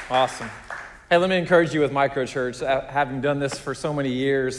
Awesome. Hey, let me encourage you with microchurch. Having done this for so many years,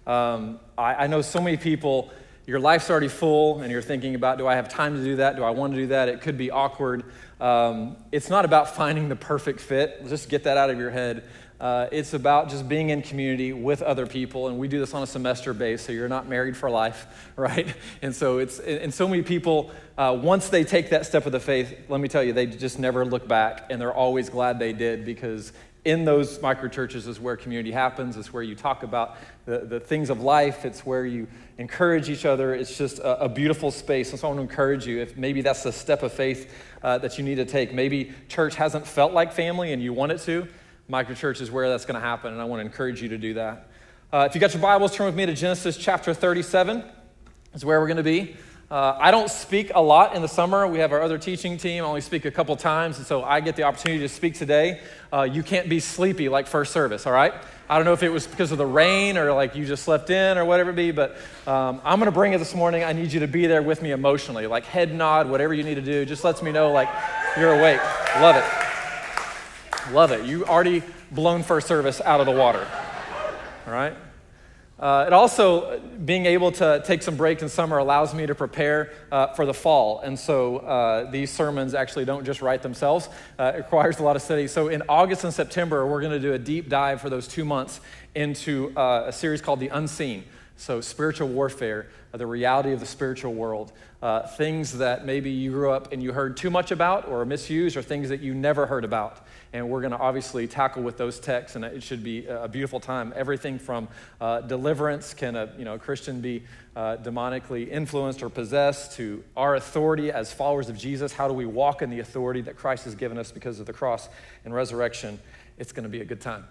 I know so many people, your life's already full and you're thinking about, do I have time to do that? Do I want to do that? It could be awkward. It's not about finding the perfect fit. Just get that out of your head. It's about just being in community with other people, and we do this on a semester base, so you're not married for life, right? And so so many people, once they take that step of the faith, let me tell you, they just never look back, and they're always glad they did, because in those microchurches is where community happens. It's where you talk about the things of life. It's where you encourage each other. It's just a beautiful space. And so I want to encourage you, if maybe that's the step of faith that you need to take. Maybe church hasn't felt like family and you want it to. Microchurch is where that's going to happen, and I want to encourage you to do that. If you got your Bibles, turn with me to Genesis chapter 37. Is where we're going to be. I don't speak a lot in the summer. We have our other teaching team. I only speak a couple times, and so I get the opportunity to speak today. You can't be sleepy like first service, all right? I don't know if it was because of the rain or like you just slept in or whatever it be, but I'm going to bring it this morning. I need you to be there with me emotionally, like head nod, whatever you need to do. Just lets me know like you're awake. Love it. Love it. You already blown first service out of the water, all right? It also, being able to take some breaks in summer allows me to prepare for the fall. And so these sermons actually don't just write themselves. It requires a lot of study. So in August and September, we're going to do a deep dive for those 2 months into a series called The Unseen. So spiritual warfare, the reality of the spiritual world, things that maybe you grew up and you heard too much about or misused, or things that you never heard about. And we're going to obviously tackle with those texts, and it should be a beautiful time. Everything from deliverance, can a Christian be demonically influenced or possessed, to our authority as followers of Jesus. How do we walk in the authority that Christ has given us because of the cross and resurrection? It's going to be a good time.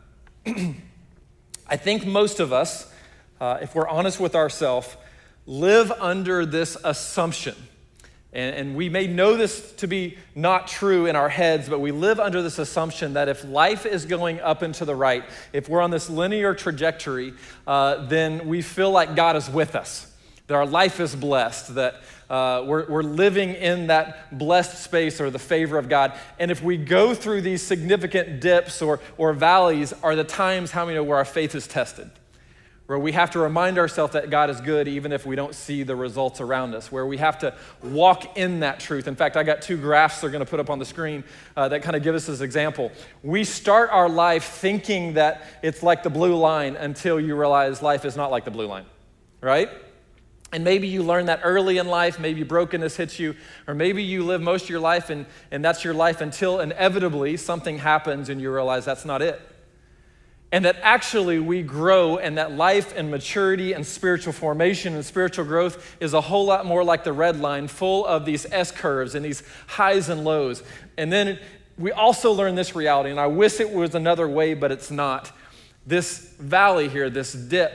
I think most of us, if we're honest with ourselves, live under this assumption. And we may know this to be not true in our heads, but we live under this assumption that if life is going up and to the right, if we're on this linear trajectory, then we feel like God is with us, that our life is blessed, that we're living in that blessed space or the favor of God. And if we go through these significant dips or valleys, are the times, how many know, where our faith is tested, where we have to remind ourselves that God is good even if we don't see the results around us, where we have to walk in that truth. In fact, I got 2 graphs they're going to put up on the screen that kind of give us this example. We start our life thinking that it's like the blue line until you realize life is not like the blue line, right? And maybe you learn that early in life, maybe brokenness hits you, or maybe you live most of your life and that's your life until inevitably something happens and you realize that's not it. And that actually we grow, and that life and maturity and spiritual formation and spiritual growth is a whole lot more like the red line, full of these S-curves and these highs and lows. And then we also learn this reality, and I wish it was another way, but it's not. This valley here, this dip,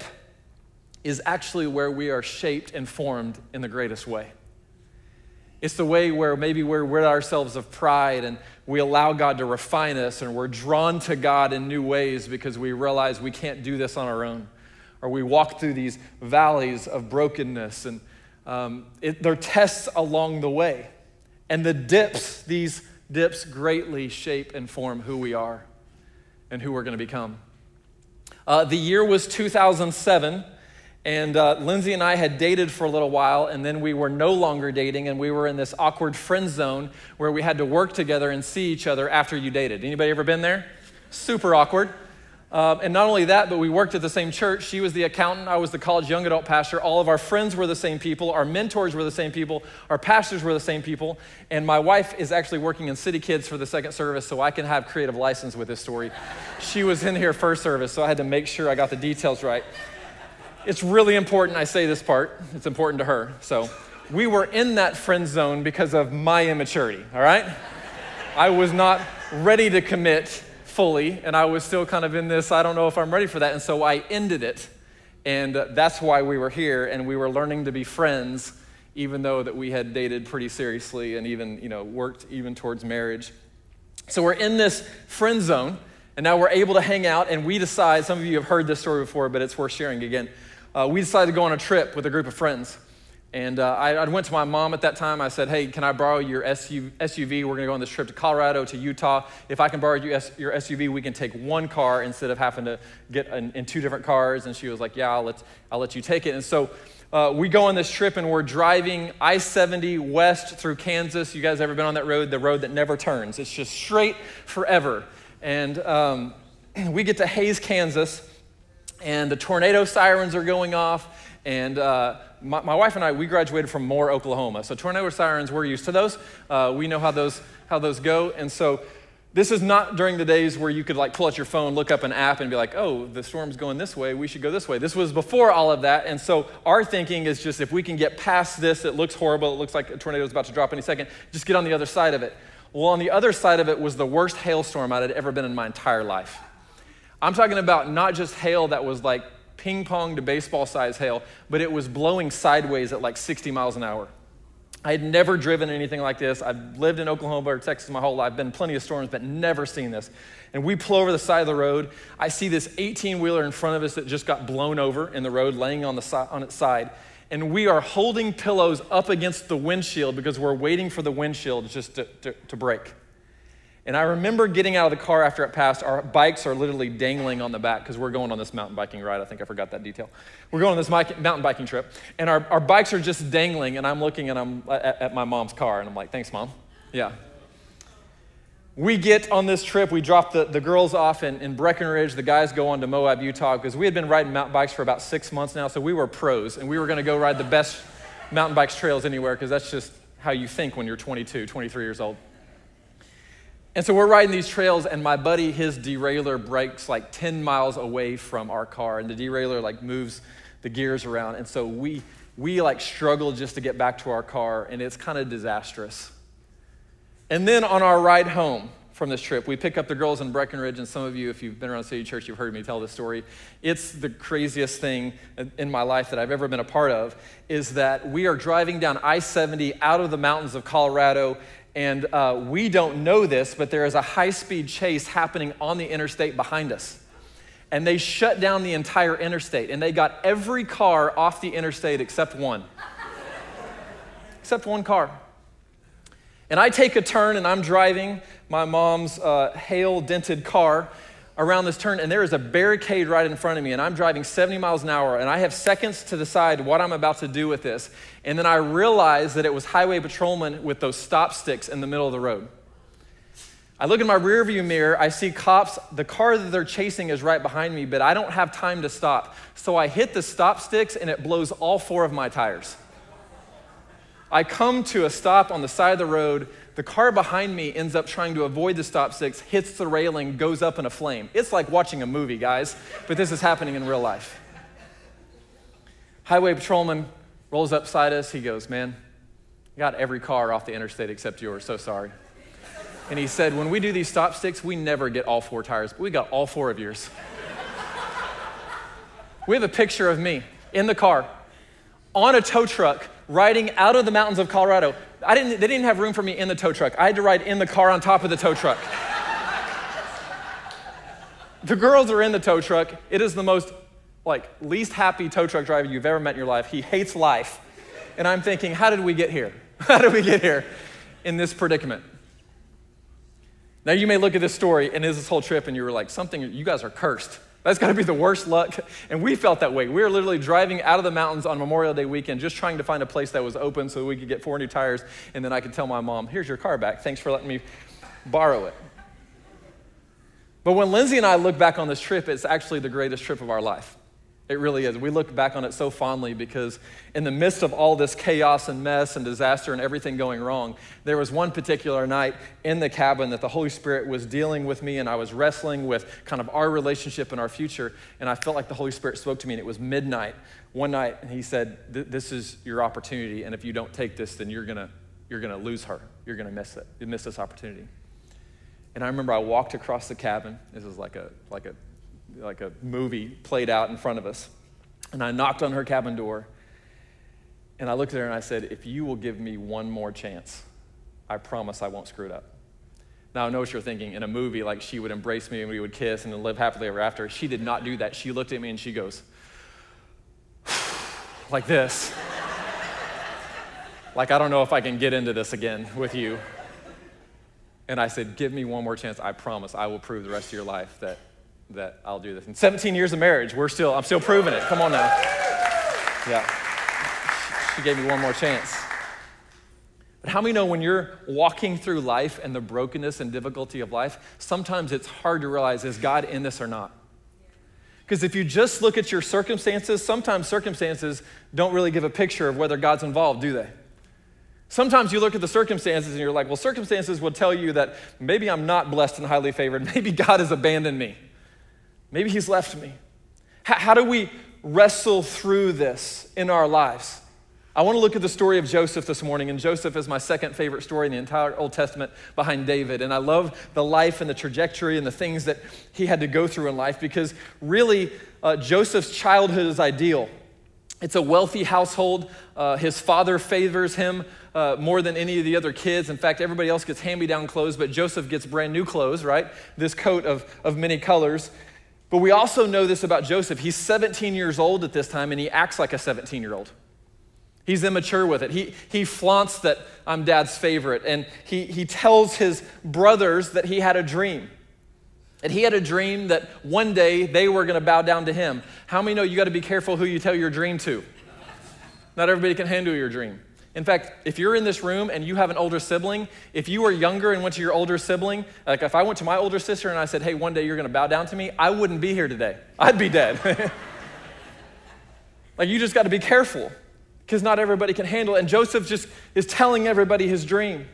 is actually where we are shaped and formed in the greatest way. It's the way where maybe we're rid ourselves of pride and we allow God to refine us, and we're drawn to God in new ways because we realize we can't do this on our own. Or we walk through these valleys of brokenness, and there are tests along the way. And these dips greatly shape and form who we are and who we're going to become. The year was 2007. And Lindsay and I had dated for a little while, and then we were no longer dating, and we were in this awkward friend zone where we had to work together and see each other after you dated. Anybody ever been there? Super awkward. And not only that, but we worked at the same church. She was the accountant. I was the college young adult pastor. All of our friends were the same people. Our mentors were the same people. Our pastors were the same people. And my wife is actually working in City Kids for the second service, so I can have creative license with this story. She was in here first service, so I had to make sure I got the details right. It's really important I say this part. It's important to her. So we were in that friend zone because of my immaturity, all right? I was not ready to commit fully, and I was still kind of in this, I don't know if I'm ready for that, and so I ended it. And that's why we were here, and we were learning to be friends, even though that we had dated pretty seriously and even, worked even towards marriage. So we're in this friend zone, and now we're able to hang out, and we decide, some of you have heard this story before, but it's worth sharing again. We decided to go on a trip with a group of friends. And I went to my mom at that time. I said, hey, can I borrow your SUV? We're going to go on this trip to Colorado, to Utah. If I can borrow your SUV, we can take one car instead of having to get in two different cars. And she was like, yeah, I'll let you take it. And so we go on this trip, and we're driving I-70 west through Kansas. You guys ever been on that road? The road that never turns. It's just straight forever. And we get to Hays, Kansas, and the tornado sirens are going off. And my wife and I, we graduated from Moore, Oklahoma. So tornado sirens, we're used to those. We know how those go. And so this is not during the days where you could like pull out your phone, look up an app and be like, oh, the storm's going this way, we should go this way. This was before all of that. And so our thinking is just if we can get past this, it looks horrible, it looks like a tornado is about to drop any second, just get on the other side of it. Well, on the other side of it was the worst hailstorm I'd ever been in my entire life. I'm talking about not just hail that was like ping pong to baseball size hail, but it was blowing sideways at like 60 miles an hour. I had never driven anything like this. I've lived in Oklahoma or Texas my whole life, been in plenty of storms, but never seen this. And we pull over the side of the road. I see this 18-wheeler in front of us that just got blown over in the road, laying on its side. And we are holding pillows up against the windshield because we're waiting for the windshield just to break. And I remember getting out of the car after it passed. Our bikes are literally dangling on the back because we're going on this mountain biking ride. I think I forgot that detail. We're going on this mountain biking trip, and our bikes are just dangling, and I'm looking at my mom's car, and I'm like, thanks, Mom. Yeah. We get on this trip. We drop the girls off in Breckenridge. The guys go on to Moab, Utah, because we had been riding mountain bikes for about 6 months now, so we were pros, and we were going to go ride the best mountain bikes trails anywhere because that's just how you think when you're 22, 23 years old. And so we're riding these trails, and my buddy, his derailleur breaks like 10 miles away from our car, and the derailleur like moves the gears around. And so we like struggle just to get back to our car, and it's kind of disastrous. And then on our ride home from this trip, we pick up the girls in Breckenridge, and some of you, if you've been around City Church, you've heard me tell this story. It's the craziest thing in my life that I've ever been a part of, is that we are driving down I-70 out of the mountains of Colorado. And we don't know this, but there is a high-speed chase happening on the interstate behind us. And they shut down the entire interstate, and they got every car off the interstate except one. Except one car. And I take a turn, and I'm driving my mom's hail-dented car around this turn, and there is a barricade right in front of me, and I'm driving 70 miles an hour, and I have seconds to decide what I'm about to do with this. And then I realized that it was highway patrolmen with those stop sticks in the middle of the road. I look in my rearview mirror, I see cops, the car that they're chasing is right behind me, but I don't have time to stop. So I hit the stop sticks, and it blows all 4 of my tires. I come to a stop on the side of the road. The car behind me ends up trying to avoid the stop sticks, hits the railing, goes up in a flame. It's like watching a movie, guys, but this is happening in real life. Highway patrolman rolls up beside us. He goes, man, I got every car off the interstate except yours, so sorry. And he said, when we do these stop sticks, we never get all 4 tires, but we got all 4 of yours. We have a picture of me in the car on a tow truck riding out of the mountains of Colorado. They didn't have room for me in the tow truck. I had to ride in the car on top of the tow truck. The girls are in the tow truck. It is the most least happy tow truck driver you've ever met in your life. He hates life. And I'm thinking, how did we get here? How did we get here in this predicament? Now you may look at this story and this whole trip and you were like, you guys are cursed. That's got to be the worst luck. And we felt that way. We were literally driving out of the mountains on Memorial Day weekend, just trying to find a place that was open so we could get 4 new tires. And then I could tell my mom, here's your car back. Thanks for letting me borrow it. But when Lindsay and I look back on this trip, it's actually the greatest trip of our life. It really is. We look back on it so fondly because in the midst of all this chaos and mess and disaster and everything going wrong, there was one particular night in the cabin that the Holy Spirit was dealing with me, and I was wrestling with kind of our relationship and our future, and I felt like the Holy Spirit spoke to me, and it was midnight one night, and he said, this is your opportunity, and if you don't take this, then you're gonna lose her. You're gonna miss it. You miss this opportunity. And I remember I walked across the cabin. This is like a movie played out in front of us. And I knocked on her cabin door, and I looked at her and I said, if you will give me one more chance, I promise I won't screw it up. Now I know what you're thinking. In a movie, like she would embrace me and we would kiss and live happily ever after. She did not do that. She looked at me and she goes, like this. like, I don't know if I can get into this again with you. And I said, give me one more chance. I promise I will prove the rest of your life that I'll do this. In 17 years of marriage, I'm still proving it. Come on now. Yeah. She gave me one more chance. But how many know when you're walking through life and the brokenness and difficulty of life, sometimes it's hard to realize, is God in this or not? Because if you just look at your circumstances, sometimes circumstances don't really give a picture of whether God's involved, do they? Sometimes you look at the circumstances and you're like, well, circumstances will tell you that maybe I'm not blessed and highly favored. Maybe God has abandoned me. Maybe he's left me. How do we wrestle through this in our lives? I want to look at the story of Joseph this morning, and Joseph is my second favorite story in the entire Old Testament behind David. And I love the life and the trajectory and the things that he had to go through in life, because really Joseph's childhood is ideal. It's a wealthy household. His father favors him more than any of the other kids. In fact, everybody else gets hand-me-down clothes, but Joseph gets brand new clothes, right? This coat of many colors. But we also know this about Joseph. He's 17 years old at this time, and he acts like a 17-year-old. He's immature with it. He flaunts that I'm dad's favorite, and he tells his brothers that he had a dream. And he had a dream that one day they were going to bow down to him. How many know you got to be careful who you tell your dream to? Not everybody can handle your dream. In fact, if you're in this room and you have an older sibling, if you were younger and went to your older sibling, like if I went to my older sister and I said, hey, one day you're going to bow down to me, I wouldn't be here today. I'd be dead. Like, you just got to be careful, because not everybody can handle it. And Joseph just is telling everybody his dream.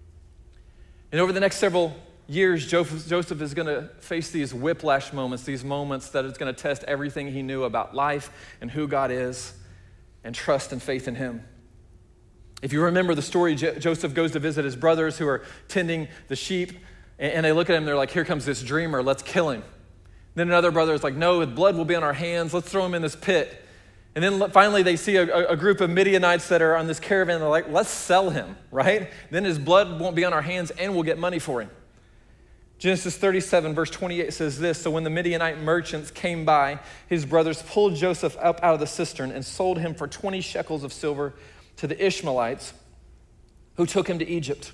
And over the next several years, Joseph is going to face these whiplash moments, these moments that it's going to test everything he knew about life and who God is, and trust and faith in him. If you remember the story, Joseph goes to visit his brothers who are tending the sheep, and they look at him, they're like, here comes this dreamer, let's kill him. Then another brother is like, no, his blood will be on our hands, let's throw him in this pit. And then finally they see a group of Midianites that are on this caravan, they're like, let's sell him, right? Then his blood won't be on our hands and we'll get money for him. Genesis 37, verse 28 says this, so when the Midianite merchants came by, his brothers pulled Joseph up out of the cistern and sold him for 20 shekels of silver to the Ishmaelites, who took him to Egypt.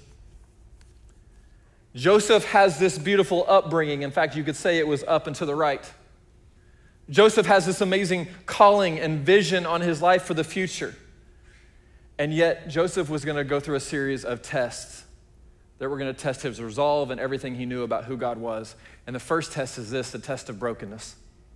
Joseph has this beautiful upbringing. In fact, you could say it was up and to the right. Joseph has this amazing calling and vision on his life for the future. And yet, Joseph was going to go through a series of tests that were going to test his resolve and everything he knew about who God was. And the first test is this, the test of brokenness.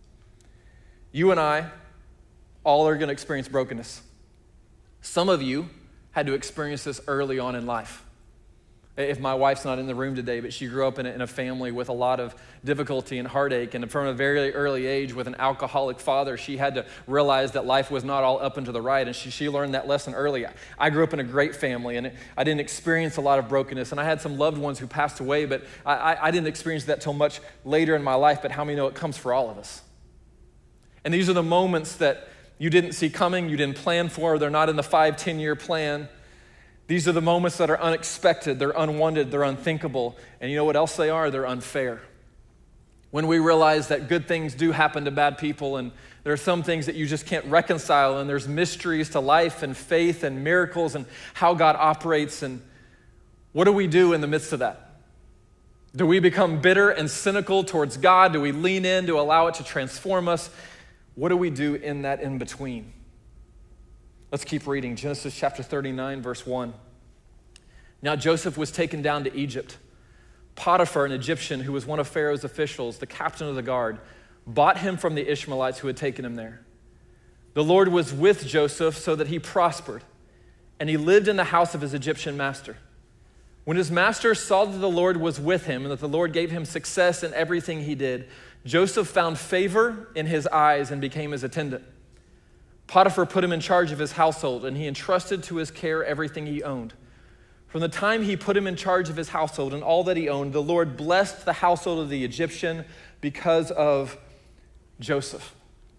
You and I all are going to experience brokenness. Some of you had to experience this early on in life. If my wife's not in the room today, but she grew up in a family with a lot of difficulty and heartache, and from a very early age with an alcoholic father, she had to realize that life was not all up and to the right, and she learned that lesson early. I grew up in a great family, and I didn't experience a lot of brokenness, and I had some loved ones who passed away, but I didn't experience that till much later in my life, but how many know it comes for all of us? And these are the moments that you didn't see coming, you didn't plan for, they're not in the 5-10-year plan. These are the moments that are unexpected, they're unwanted, they're unthinkable. And you know what else they are? They're unfair. When we realize that good things do happen to bad people, and there are some things that you just can't reconcile, and there's mysteries to life and faith and miracles and how God operates, and what do we do in the midst of that? Do we become bitter and cynical towards God? Do we lean in to allow it to transform us? What do we do in that in between? Let's keep reading. Genesis chapter 39, verse 1. Now Joseph was taken down to Egypt. Potiphar, an Egyptian who was one of Pharaoh's officials, the captain of the guard, bought him from the Ishmaelites who had taken him there. The Lord was with Joseph so that he prospered, and he lived in the house of his Egyptian master. When his master saw that the Lord was with him and that the Lord gave him success in everything he did, Joseph found favor in his eyes and became his attendant. Potiphar put him in charge of his household, and he entrusted to his care everything he owned. From the time he put him in charge of his household and all that he owned, the Lord blessed the household of the Egyptian because of Joseph.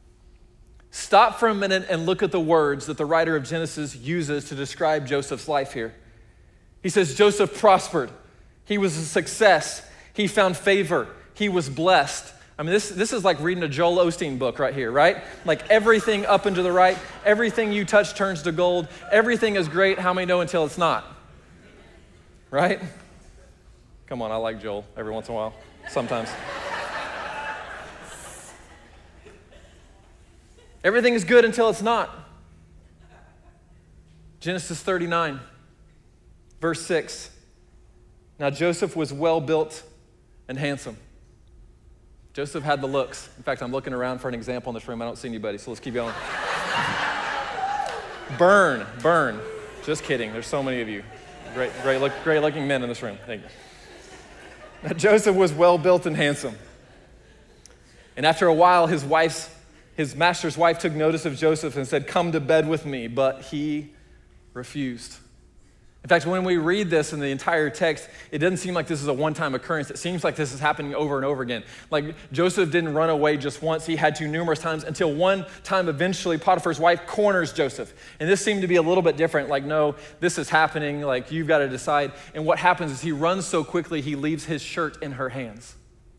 Stop for a minute and look at the words that the writer of Genesis uses to describe Joseph's life here. He says Joseph prospered. He was a success. He found favor. He was blessed. I mean, this is like reading a Joel Osteen book right here, right? Like everything up and to the right, everything you touch turns to gold, everything is great, how many know until it's not? Right? Come on, I like Joel every once in a while, sometimes. Everything is good until it's not. Genesis 39, verse 6. Now Joseph was well built and handsome. Joseph had the looks. In fact, I'm looking around for an example in this room. I don't see anybody, so let's keep going. Burn. Just kidding. There's so many of you. Great looking men in this room. Thank you. Now Joseph was well built and handsome. And after a while, his master's wife took notice of Joseph and said, "Come to bed with me," but he refused. In fact, when we read this in the entire text, it doesn't seem like this is a one-time occurrence. It seems like this is happening over and over again. Like Joseph didn't run away just once. He had to numerous times until one time eventually Potiphar's wife corners Joseph. And this seemed to be a little bit different. Like, no, this is happening. Like, you've got to decide. And what happens is he runs so quickly, he leaves his shirt in her hands.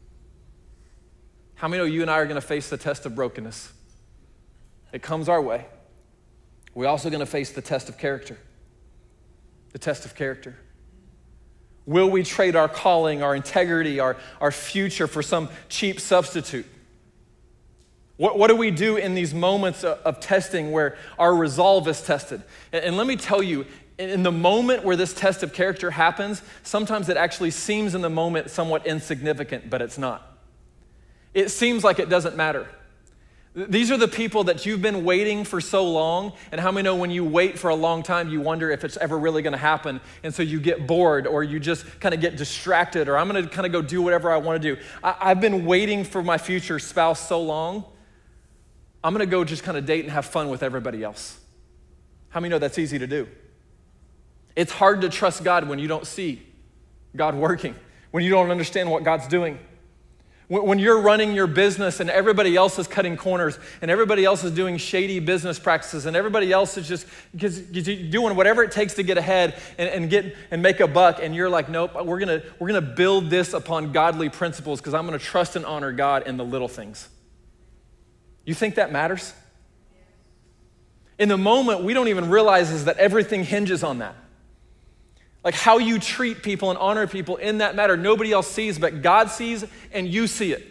How many know you and I are going to face the test of brokenness? It comes our way. We're also going to face the test of character. The test of character. Will we trade our calling, our integrity, our future for some cheap substitute? What do we do in these moments of testing where our resolve is tested? And let me tell you, in the moment where this test of character happens, sometimes it actually seems in the moment somewhat insignificant, but it's not. It seems like it doesn't matter. These are the people that you've been waiting for so long, and how many know when you wait for a long time, you wonder if it's ever really going to happen, and so you get bored, or you just kind of get distracted, or I'm going to kind of go do whatever I want to do. I've been waiting for my future spouse so long, I'm going to go just kind of date and have fun with everybody else. How many know that's easy to do? It's hard to trust God when you don't see God working, when you don't understand what God's doing. When you're running your business and everybody else is cutting corners and everybody else is doing shady business practices and everybody else is just doing whatever it takes to get ahead and make a buck, and you're like, nope, we're gonna build this upon godly principles because I'm gonna trust and honor God in the little things. You think that matters? In the moment, we don't even realize is that everything hinges on that. Like how you treat people and honor people in that matter, nobody else sees, but God sees and you see it.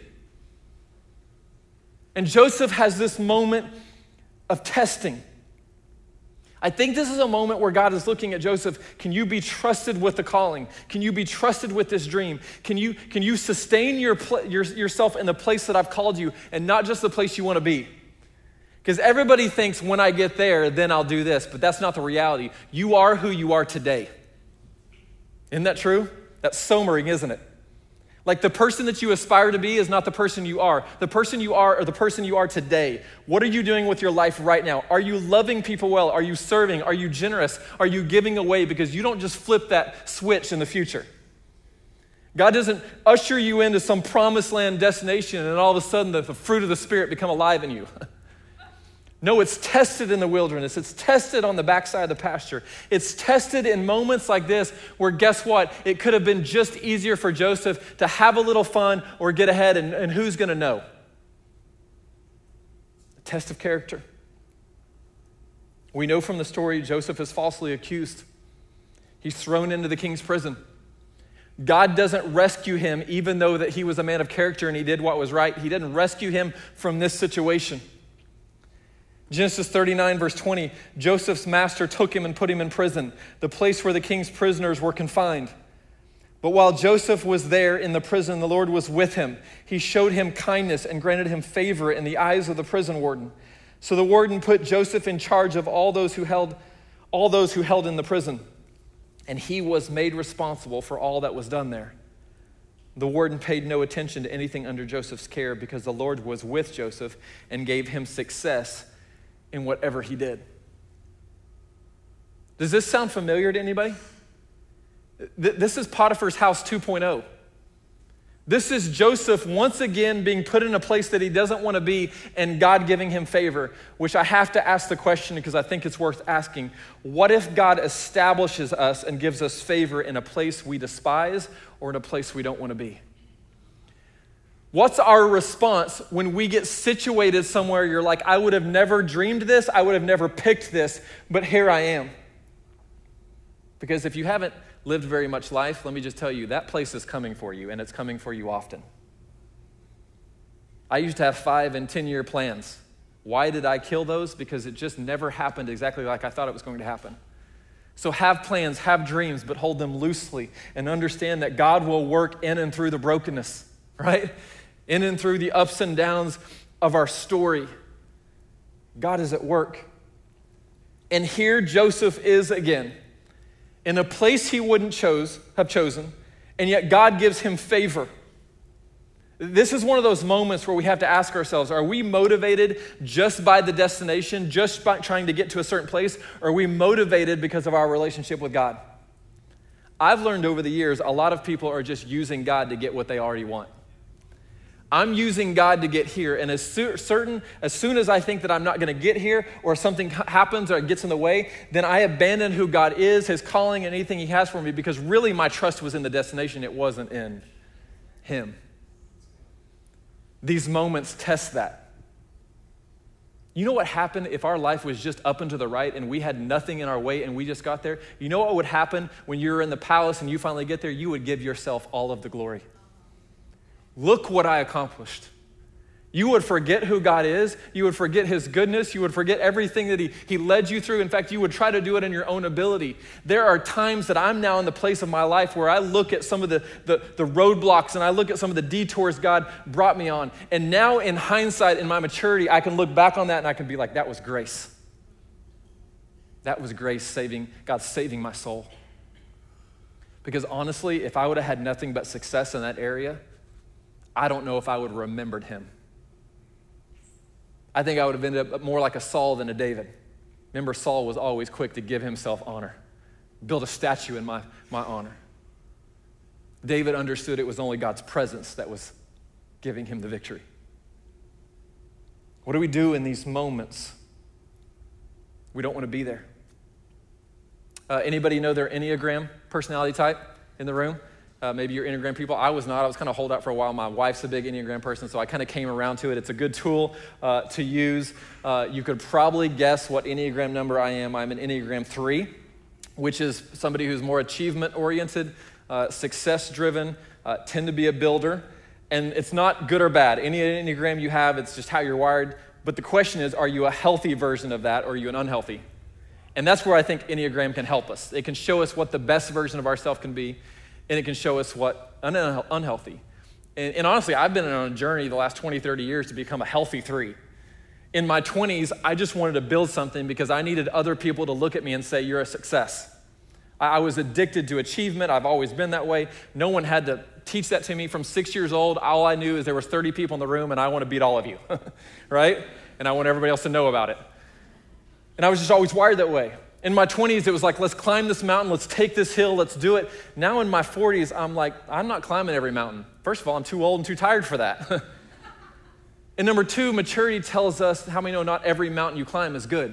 And Joseph has this moment of testing. I think this is a moment where God is looking at Joseph. Can you be trusted with the calling? Can you be trusted with this dream? Can you sustain yourself in the place that I've called you and not just the place you want to be? Because everybody thinks when I get there, then I'll do this, but that's not the reality. You are who you are today. Isn't that true? That's sobering, isn't it? Like the person that you aspire to be is not the person you are. The person you are or the person you are today. What are you doing with your life right now? Are you loving people well? Are you serving? Are you generous? Are you giving away? Because you don't just flip that switch in the future. God doesn't usher you into some promised land destination and all of a sudden the fruit of the Spirit become alive in you. No, it's tested in the wilderness. It's tested on the backside of the pasture. It's tested in moments like this where, guess what? It could have been just easier for Joseph to have a little fun or get ahead, and who's going to know? A test of character. We know from the story Joseph is falsely accused. He's thrown into the king's prison. God doesn't rescue him even though that he was a man of character and he did what was right. He didn't rescue him from this situation. Genesis 39, verse 20, Joseph's master took him and put him in prison, the place where the king's prisoners were confined. But while Joseph was there in the prison, the Lord was with him. He showed him kindness and granted him favor in the eyes of the prison warden. So the warden put Joseph in charge of all those who held in the prison, and he was made responsible for all that was done there. The warden paid no attention to anything under Joseph's care because the Lord was with Joseph and gave him success in whatever he did. Does this sound familiar to anybody? This is Potiphar's house 2.0. This is Joseph once again being put in a place that he doesn't want to be and God giving him favor, which I have to ask the question because I think it's worth asking. What if God establishes us and gives us favor in a place we despise or in a place we don't want to be? What's our response when we get situated somewhere you're like, I would have never dreamed this, I would have never picked this, but here I am? Because if you haven't lived very much life, let me just tell you, that place is coming for you, and it's coming for you often. I used to have 5 and 10-year plans. Why did I kill those? Because it just never happened exactly like I thought it was going to happen. So have plans, have dreams, but hold them loosely and understand that God will work in and through the brokenness, right? In and through the ups and downs of our story. God is at work. And here Joseph is again, in a place he wouldn't have chosen, and yet God gives him favor. This is one of those moments where we have to ask ourselves, are we motivated just by the destination, just by trying to get to a certain place, or are we motivated because of our relationship with God? I've learned over the years, a lot of people are just using God to get what they already want. I'm using God to get here, and as soon as I think that I'm not going to get here, or something happens or it gets in the way, then I abandon who God is, his calling, and anything he has for me, because really my trust was in the destination, it wasn't in him. These moments test that. You know what happened if our life was just up and to the right and we had nothing in our way and we just got there? You know what would happen when you're in the palace and you finally get there? You would give yourself all of the glory. Look what I accomplished. You would forget who God is. You would forget his goodness. You would forget everything that he led you through. In fact, you would try to do it in your own ability. There are times that I'm now in the place of my life where I look at some of the roadblocks and I look at some of the detours God brought me on. And now in hindsight, in my maturity, I can look back on that and I can be like, that was grace. That was grace God saving my soul. Because honestly, if I would have had nothing but success in that area, I don't know if I would have remembered him. I think I would have ended up more like a Saul than a David. Remember, Saul was always quick to give himself honor. Build a statue in my honor. David understood it was only God's presence that was giving him the victory. What do we do in these moments? We don't want to be there. Anybody know their Enneagram personality type in the room? Maybe you're Enneagram people. I was not. I was kind of holed out for a while. My wife's a big Enneagram person, so I kind of came around to it. It's a good tool to use. You could probably guess what Enneagram number I am. I'm an Enneagram 3, which is somebody who's more achievement-oriented, success-driven, tend to be a builder. And it's not good or bad. Any Enneagram you have, it's just how you're wired. But the question is, are you a healthy version of that, or are you an unhealthy? And that's where I think Enneagram can help us. It can show us what the best version of ourselves can be, and it can show us what unhealthy. And honestly, I've been on a journey the last 20, 30 years to become a healthy 3. In my 20s, I just wanted to build something because I needed other people to look at me and say, you're a success. I was addicted to achievement. I've always been that way. No one had to teach that to me. From 6 years old, all I knew is there was 30 people in the room and I want to beat all of you, right? And I want everybody else to know about it. And I was just always wired that way. In my 20s, it was like, let's climb this mountain, let's take this hill, let's do it. Now in my 40s, I'm like, I'm not climbing every mountain. First of all, I'm too old and too tired for that. And number 2, maturity tells us, how many know not every mountain you climb is good?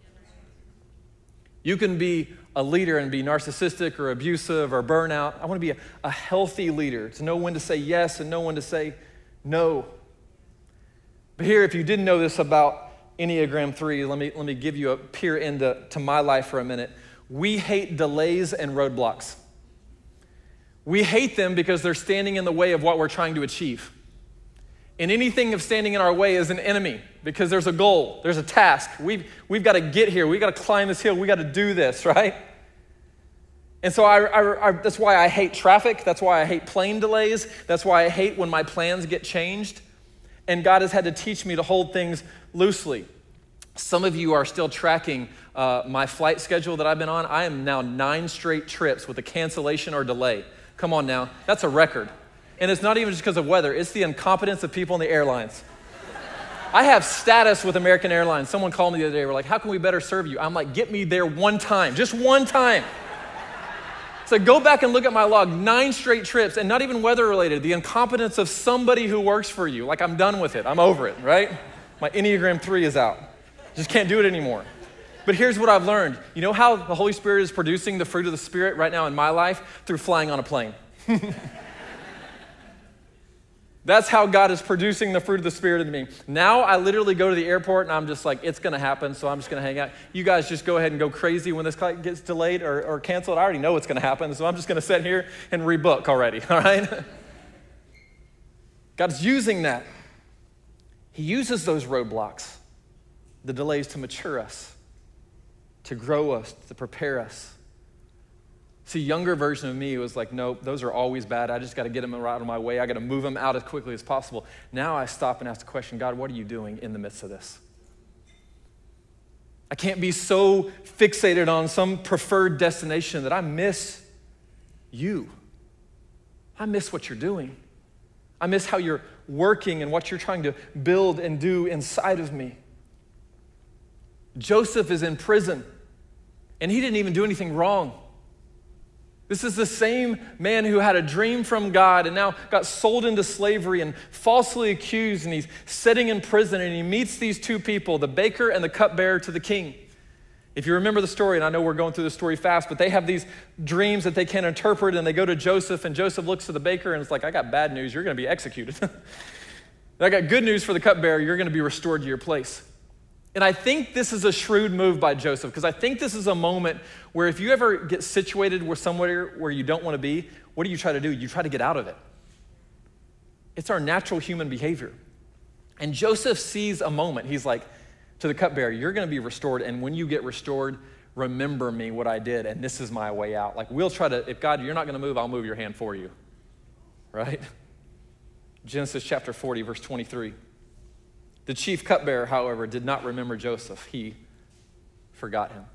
You can be a leader and be narcissistic or abusive or burnout. I want to be a healthy leader, to know when to say yes and know when to say no. But here, if you didn't know this about Enneagram 3, let me give you a peer into my life for a minute. We hate delays and roadblocks. We hate them because they're standing in the way of what we're trying to achieve. And anything of standing in our way is an enemy because there's a goal, there's a task. We've got to get here. We've got to climb this hill. We've got to do this, right? And so that's why I hate traffic. That's why I hate plane delays. That's why I hate when my plans get changed. And God has had to teach me to hold things loosely. Some of you are still tracking my flight schedule that I've been on. I am now 9 straight trips with a cancellation or delay. Come on now, that's a record. And it's not even just because of weather, it's the incompetence of people in the airlines. I have status with American Airlines. Someone called me the other day, we're like, how can we better serve you? I'm like, get me there one time, just one time. So go back and look at my log, 9 straight trips, and not even weather related, the incompetence of somebody who works for you. Like, I'm done with it, I'm over it, right? My Enneagram 3 is out. Just can't do it anymore. But here's what I've learned. You know how the Holy Spirit is producing the fruit of the Spirit right now in my life? Through flying on a plane. That's how God is producing the fruit of the Spirit in me. Now I literally go to the airport and I'm just like, it's going to happen, so I'm just going to hang out. You guys just go ahead and go crazy when this flight gets delayed or canceled. I already know what's going to happen, so I'm just going to sit here and rebook already, all right? God's using that. He uses those roadblocks, the delays, to mature us, to grow us, to prepare us. See, younger version of me was like, nope, those are always bad. I just got to get them out of my way. I got to move them out as quickly as possible. Now I stop and ask the question, God, what are you doing in the midst of this? I can't be so fixated on some preferred destination that I miss you. I miss what you're doing. I miss how you're working and what you're trying to build and do inside of me. Joseph is in prison, and he didn't even do anything wrong. This is the same man who had a dream from God and now got sold into slavery and falsely accused, and he's sitting in prison, and he meets these two people, the baker and the cupbearer to the king. If you remember the story, and I know we're going through the story fast, but they have these dreams that they can't interpret, and they go to Joseph, and Joseph looks to the baker and it's like, I got bad news, you're going to be executed. I got good news for the cupbearer, you're going to be restored to your place. And I think this is a shrewd move by Joseph, because I think this is a moment where if you ever get situated with somewhere where you don't want to be, what do you try to do? You try to get out of it. It's our natural human behavior. And Joseph sees a moment. He's like, to the cupbearer, you're going to be restored, and when you get restored, remember me, what I did, and this is my way out. Like, we'll try to, if God, you're not going to move, I'll move your hand for you, right? Genesis chapter 40, verse 23. The chief cupbearer, however, did not remember Joseph. He forgot him.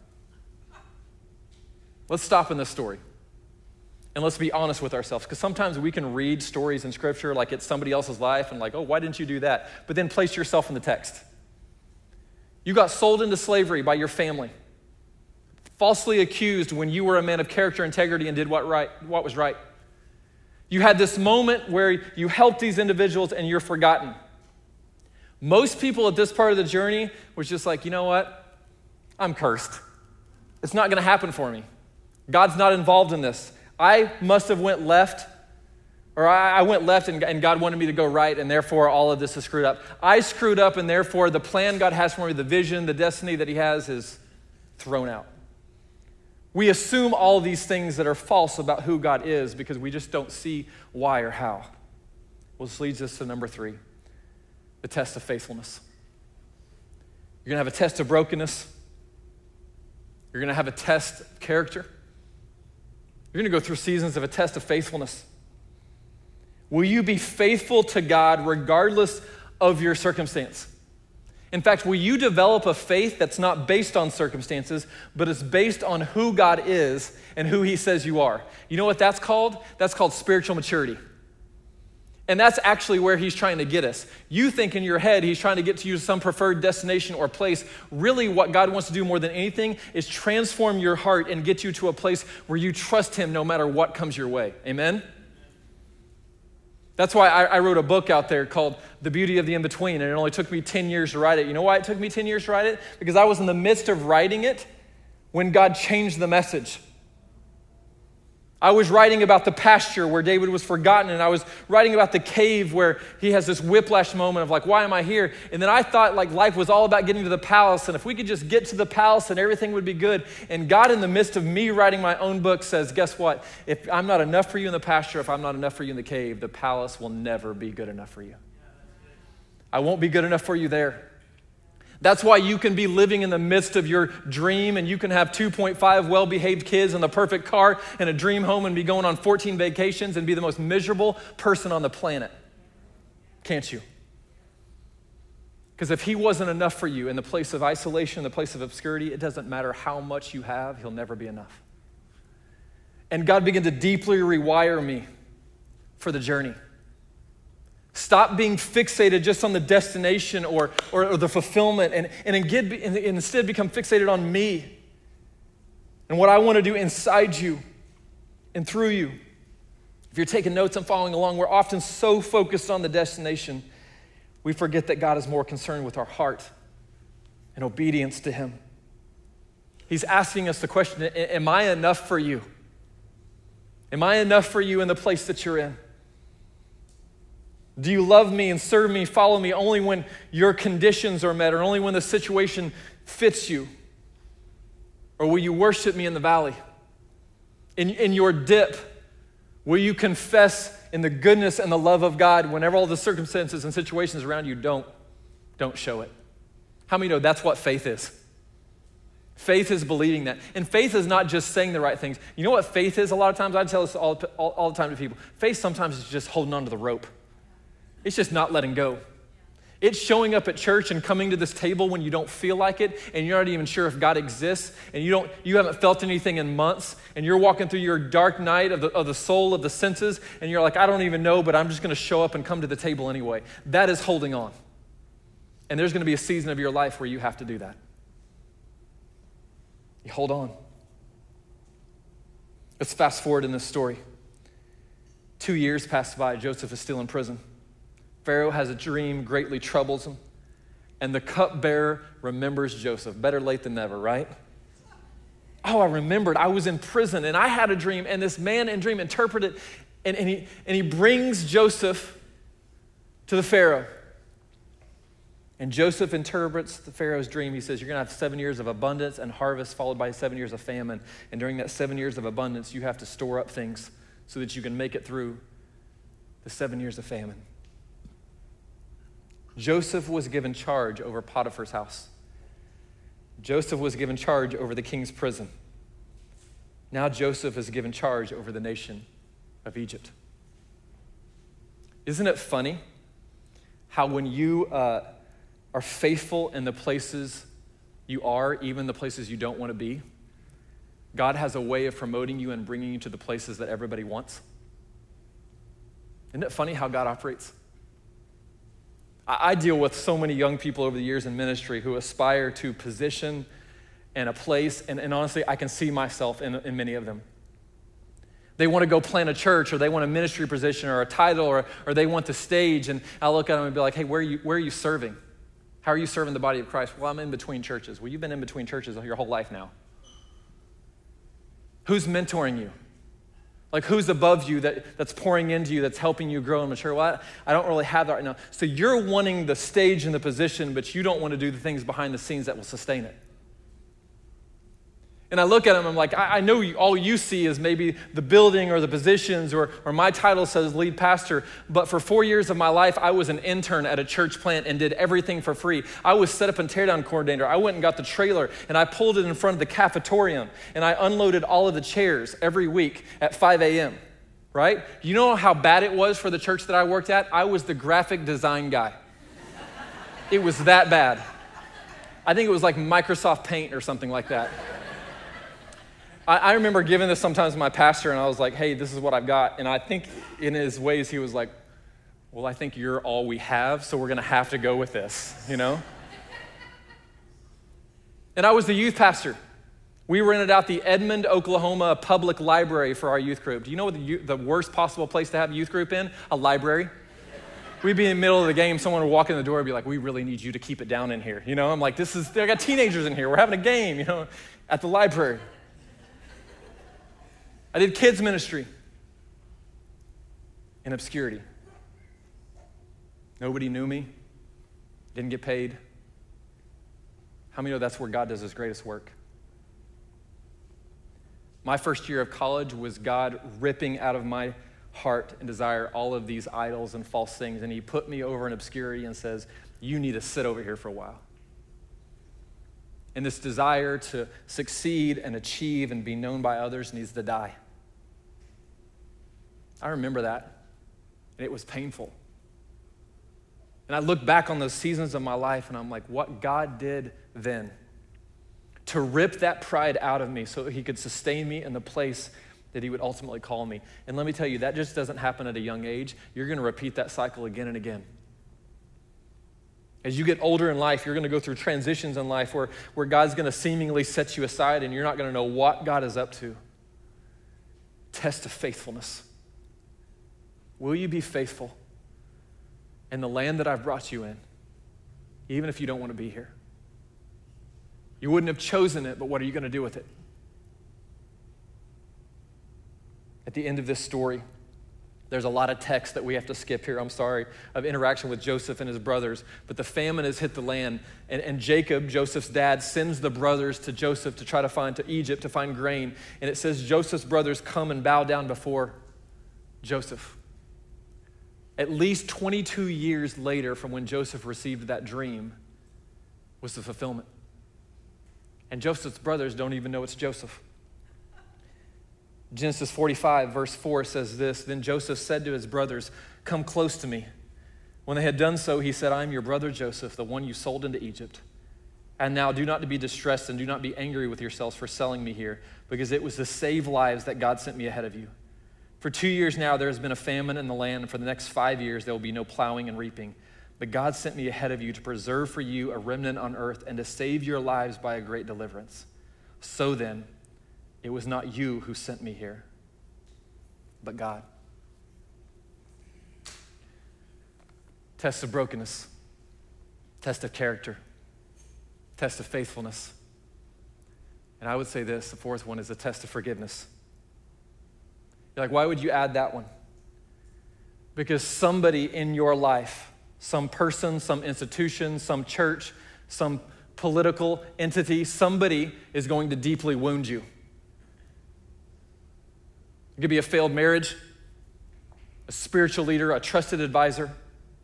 Let's stop in this story. And let's be honest with ourselves, because sometimes we can read stories in Scripture like it's somebody else's life and like, oh, why didn't you do that? But then place yourself in the text. You got sold into slavery by your family, falsely accused when you were a man of character, integrity, and did what was right. You had this moment where you helped these individuals and you're forgotten. Most people at this part of the journey was just like, you know what? I'm cursed. It's not going to happen for me. God's not involved in this. I must have went left, or I went left and God wanted me to go right, and therefore all of this is screwed up. I screwed up, and therefore the plan God has for me, the vision, the destiny that he has is thrown out. We assume all these things that are false about who God is because we just don't see why or how. Well, this leads us to number 3. The test of faithfulness. You're going to have a test of brokenness. You're going to have a test of character. You're going to go through seasons of a test of faithfulness. Will you be faithful to God regardless of your circumstance? In fact, will you develop a faith that's not based on circumstances, but is based on who God is and who he says you are? You know what that's called? That's called spiritual maturity. And that's actually where he's trying to get us. You think in your head he's trying to get to you to some preferred destination or place. Really, what God wants to do more than anything is transform your heart and get you to a place where you trust him no matter what comes your way. Amen? That's why I wrote a book out there called The Beauty of the In-Between, and it only took me 10 years to write it. You know why it took me 10 years to write it? Because I was in the midst of writing it when God changed the message. I was writing about the pasture where David was forgotten, and I was writing about the cave where he has this whiplash moment of like, why am I here? And then I thought like life was all about getting to the palace, and if we could just get to the palace and everything would be good. And God, in the midst of me writing my own book, says, guess what? If I'm not enough for you in the pasture, if I'm not enough for you in the cave, the palace will never be good enough for you. I won't be good enough for you there. That's why you can be living in the midst of your dream, and you can have 2.5 well-behaved kids and the perfect car and a dream home and be going on 14 vacations and be the most miserable person on the planet. Can't you? Because if he wasn't enough for you in the place of isolation, the place of obscurity, it doesn't matter how much you have, he'll never be enough. And God began to deeply rewire me for the journey. Stop being fixated just on the destination or the fulfillment and instead become fixated on me and what I want to do inside you and through you. If you're taking notes and following along, we're often so focused on the destination, we forget that God is more concerned with our heart and obedience to him. He's asking us the question, am I enough for you? Am I enough for you in the place that you're in? Do you love me and serve me, follow me only when your conditions are met or only when the situation fits you? Or will you worship me in the valley? In your dip, will you confess in the goodness and the love of God whenever all the circumstances and situations around you don't show it? How many know that's what faith is? Faith is believing that. And faith is not just saying the right things. You know what faith is a lot of times? I tell this all the time to people. Faith sometimes is just holding on to the rope. It's just not letting go. It's showing up at church and coming to this table when you don't feel like it and you're not even sure if God exists and you haven't felt anything in months and you're walking through your dark night of the soul, of the senses, and you're like, I don't even know, but I'm just going to show up and come to the table anyway. That is holding on. And there's going to be a season of your life where you have to do that. You hold on. Let's fast forward in this story. 2 years pass by. Joseph is still in prison. Pharaoh has a dream, greatly troubles him. And the cupbearer remembers Joseph. Better late than never, right? Oh, I remembered. I was in prison and I had a dream, and this man in dream interpreted, and he brings Joseph to the Pharaoh. And Joseph interprets the Pharaoh's dream. He says, you're going to have 7 years of abundance and harvest followed by 7 years of famine. And during that 7 years of abundance, you have to store up things so that you can make it through the 7 years of famine. Joseph was given charge over Potiphar's house. Joseph was given charge over the king's prison. Now Joseph is given charge over the nation of Egypt. Isn't it funny how when you are faithful in the places you are, even the places you don't want to be, God has a way of promoting you and bringing you to the places that everybody wants? Isn't it funny how God operates? I deal with so many young people over the years in ministry who aspire to position and a place, and honestly, I can see myself in many of them. They want to go plant a church, or they want a ministry position or a title, or they want the stage, and I'll look at them and be like, hey, where are you serving? How are you serving the body of Christ? Well, I'm in between churches. Well, you've been in between churches your whole life now. Who's mentoring you? Like, who's above you that's pouring into you, that's helping you grow and mature? Well, I don't really have that right now. So you're wanting the stage and the position, but you don't want to do the things behind the scenes that will sustain it. And I look at them, I'm like, I know all you see is maybe the building or the positions or my title says lead pastor, but for 4 years of my life, I was an intern at a church plant and did everything for free. I was set up and teardown coordinator. I went and got the trailer and I pulled it in front of the cafetorium and I unloaded all of the chairs every week at 5 a.m., right? You know how bad it was for the church that I worked at? I was the graphic design guy. It was that bad. I think it was like Microsoft Paint or something like that. I remember giving this sometimes to my pastor, and I was like, hey, this is what I've got. And I think in his ways, he was like, well, I think you're all we have, so we're going to have to go with this, you know? And I was the youth pastor. We rented out the Edmond, Oklahoma public library for our youth group. Do you know what the worst possible place to have a youth group in? A library. We'd be in the middle of the game, someone would walk in the door and be like, we really need you to keep it down in here. You know, I'm like, I got teenagers in here. We're having a game, you know, at the library. I did kids ministry in obscurity. Nobody knew me, didn't get paid. How many know that's where God does his greatest work? My first year of college was God ripping out of my heart and desire all of these idols and false things, and he put me over in obscurity and says, you need to sit over here for a while. And this desire to succeed and achieve and be known by others needs to die. I remember that, and it was painful. And I look back on those seasons of my life, and I'm like, what God did then to rip that pride out of me so that he could sustain me in the place that he would ultimately call me. And let me tell you, that just doesn't happen at a young age. You're going to repeat that cycle again and again. As you get older in life, you're going to go through transitions in life where God's going to seemingly set you aside and you're not going to know what God is up to. Test of faithfulness. Will you be faithful in the land that I've brought you in, even if you don't want to be here? You wouldn't have chosen it, but what are you going to do with it? At the end of this story, There's a lot of text that we have to skip here, I'm sorry, of interaction with Joseph and his brothers. But the famine has hit the land, and Jacob, Joseph's dad, sends the brothers to Joseph to Egypt to find grain. And it says Joseph's brothers come and bow down before Joseph. At least 22 years later from when Joseph received that dream was the fulfillment. And Joseph's brothers don't even know it's Joseph. Genesis 45, verse 4 says this, "Then Joseph said to his brothers, 'Come close to me.' When they had done so, he said, 'I am your brother Joseph, the one you sold into Egypt. And now do not be distressed and do not be angry with yourselves for selling me here, because it was to save lives that God sent me ahead of you. For 2 years now there has been a famine in the land, and for the next 5 years there will be no plowing and reaping. But God sent me ahead of you to preserve for you a remnant on earth and to save your lives by a great deliverance. So then, it was not you who sent me here, but God.'" Test of brokenness, test of character, test of faithfulness. And I would say this, the fourth one is a test of forgiveness. You're like, why would you add that one? Because somebody in your life, some person, some institution, some church, some political entity, somebody is going to deeply wound you. It could be a failed marriage, a spiritual leader, a trusted advisor.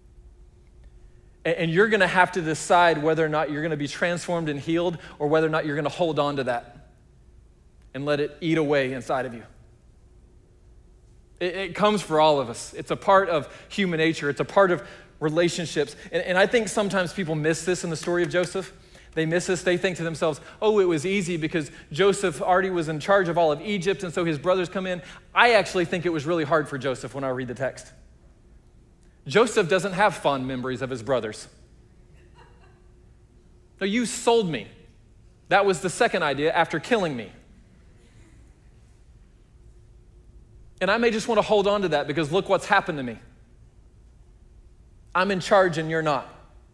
And you're going to have to decide whether or not you're going to be transformed and healed or whether or not you're going to hold on to that and let it eat away inside of you. It comes for all of us. It's a part of human nature. It's a part of relationships. And I think sometimes people miss this in the story of Joseph. They miss this. They think to themselves, oh, it was easy because Joseph already was in charge of all of Egypt, and so his brothers come in. I actually think it was really hard for Joseph when I read the text. Joseph doesn't have fond memories of his brothers. No, you sold me. That was the second idea after killing me. And I may just want to hold on to that because look what's happened to me. I'm in charge and you're not.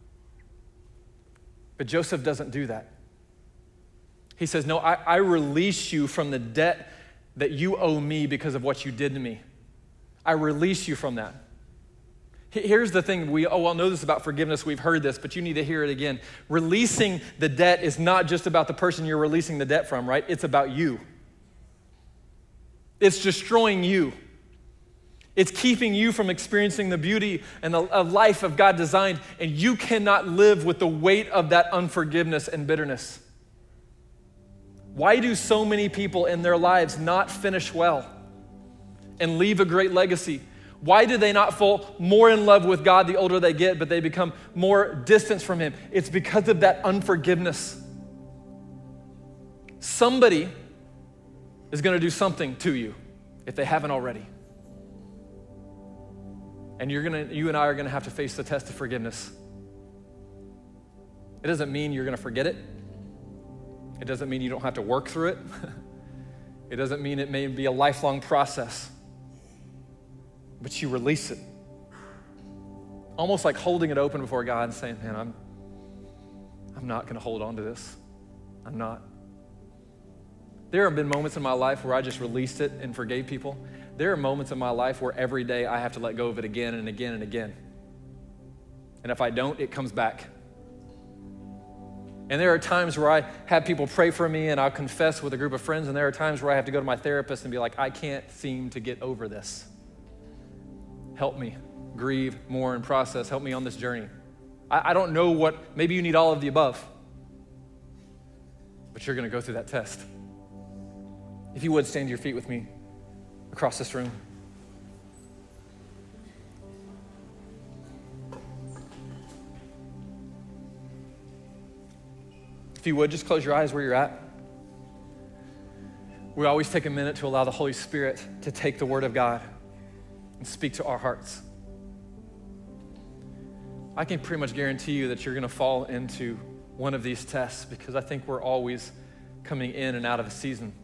But Joseph doesn't do that. He says, no, I release you from the debt that you owe me because of what you did to me. I release you from that. Here's the thing, we all know this about forgiveness, we've heard this, but you need to hear it again. Releasing the debt is not just about the person you're releasing the debt from, right? It's about you. It's destroying you. It's keeping you from experiencing the beauty and the life of God designed, and you cannot live with the weight of that unforgiveness and bitterness. Why do so many people in their lives not finish well and leave a great legacy? Why do they not fall more in love with God the older they get, but they become more distant from Him? It's because of that unforgiveness. Somebody is going to do something to you if they haven't already. And you and I are going to have to face the test of forgiveness. It doesn't mean you're going to forget it. It doesn't mean you don't have to work through it. It doesn't mean it may be a lifelong process. But you release it. Almost like holding it open before God and saying, man, I'm not going to hold on to this. I'm not. There have been moments in my life where I just released it and forgave people. There are moments in my life where every day I have to let go of it again and again and again. And if I don't, it comes back. And there are times where I have people pray for me and I'll confess with a group of friends, and there are times where I have to go to my therapist and be like, I can't seem to get over this. Help me grieve more and process. Help me on this journey. I don't know what, maybe you need all of the above, but you're going to go through that test. If you would, stand to your feet with me across this room. If you would, just close your eyes where you're at. We always take a minute to allow the Holy Spirit to take the Word of God and speak to our hearts. I can pretty much guarantee you that you're going to fall into one of these tests because I think we're always coming in and out of a season.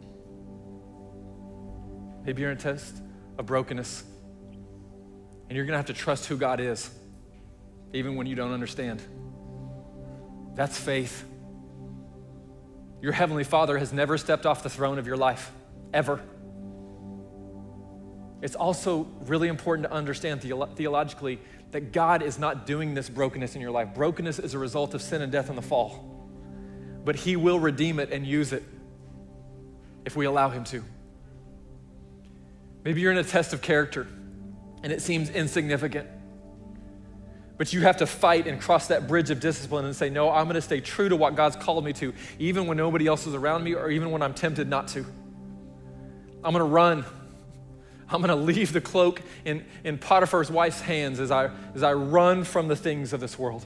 Maybe you're in a test of brokenness and you're going to have to trust who God is even when you don't understand. That's faith. Your Heavenly Father has never stepped off the throne of your life, ever. It's also really important to understand theologically that God is not doing this brokenness in your life. Brokenness is a result of sin and death in the fall. But he will redeem it and use it if we allow him to. Maybe you're in a test of character and it seems insignificant. But you have to fight and cross that bridge of discipline and say, no, I'm gonna stay true to what God's called me to, even when nobody else is around me or even when I'm tempted not to. I'm gonna run. I'm gonna leave the cloak in Potiphar's wife's hands as I run from the things of this world.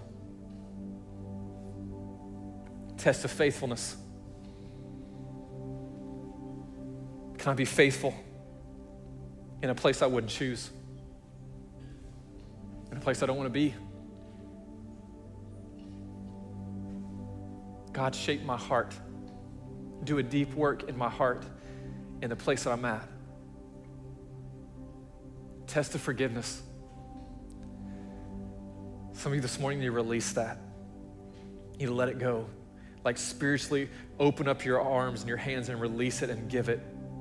Test of faithfulness. Can I be faithful in a place I wouldn't choose? In a place I don't want to be? God, shape my heart. Do a deep work in my heart in the place that I'm at. Test of forgiveness. Some of you this morning need to release that. You need to let it go. Like spiritually open up your arms and your hands and release it and give it.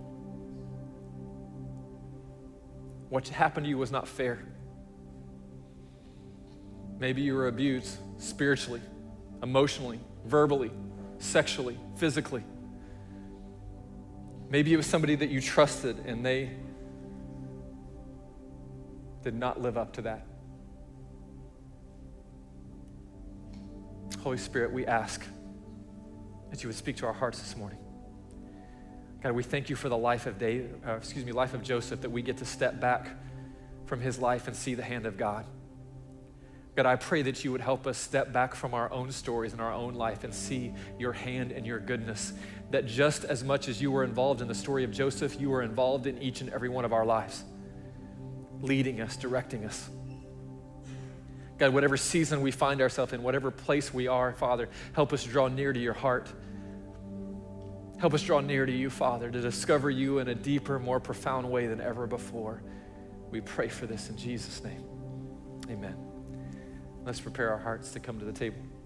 What happened to you was not fair. Maybe you were abused spiritually, emotionally, verbally, sexually, physically. Maybe it was somebody that you trusted and they did not live up to that. Holy Spirit, we ask that you would speak to our hearts this morning. God, we thank you for the life of life of Joseph, that we get to step back from his life and see the hand of God. God, I pray that you would help us step back from our own stories and our own life and see your hand and your goodness, that just as much as you were involved in the story of Joseph, you were involved in each and every one of our lives, leading us, directing us. God, whatever season we find ourselves in, whatever place we are, Father, help us draw near to your heart. Help us draw near to you, Father, to discover you in a deeper, more profound way than ever before. We pray for this in Jesus' name. Amen. Let's prepare our hearts to come to the table.